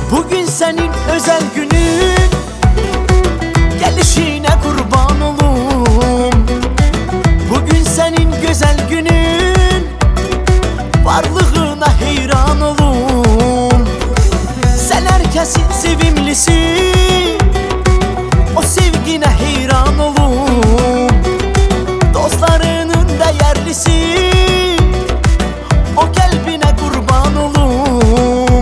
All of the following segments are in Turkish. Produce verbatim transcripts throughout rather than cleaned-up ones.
Bugün senin özel günün, gelişine kurban olum. Bugün senin güzel günün, varlığına heyran olum. Sen herkesin sevimlisi, o sevgine heyran olum. Dostlarının değerlisi, o kalbine kurban olum.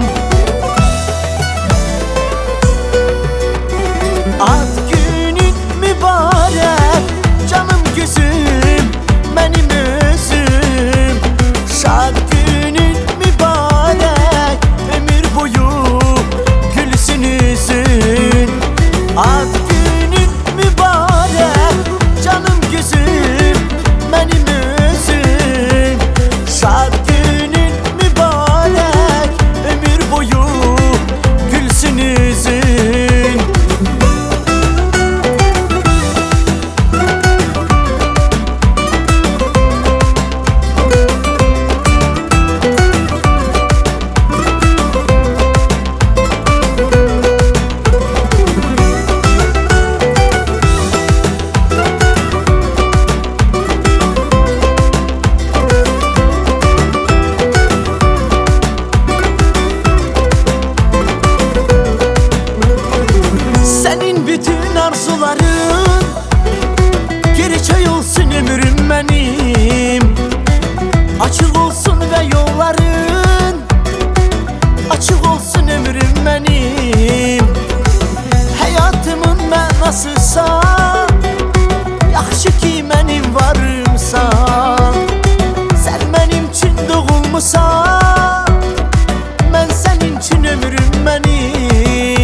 Ad günün mübarek, canım gözüm, benim özüm. Şad günün mübarek, ömür boyu gülsün yüzün. Ad günün mübarek, canım gözüm, benim özüm. Şad günün mübarek, ömür boyu gülsün yüzün. Senin bütün arzuların gerçek olsun ömrüm benim. Açık olsun ve yolların açık olsun ömrüm benim. Hayatımın mənasısa, yaxşı ki benim varımsa. Sen benim için doğulmusan, ben senin için ömrüm benim.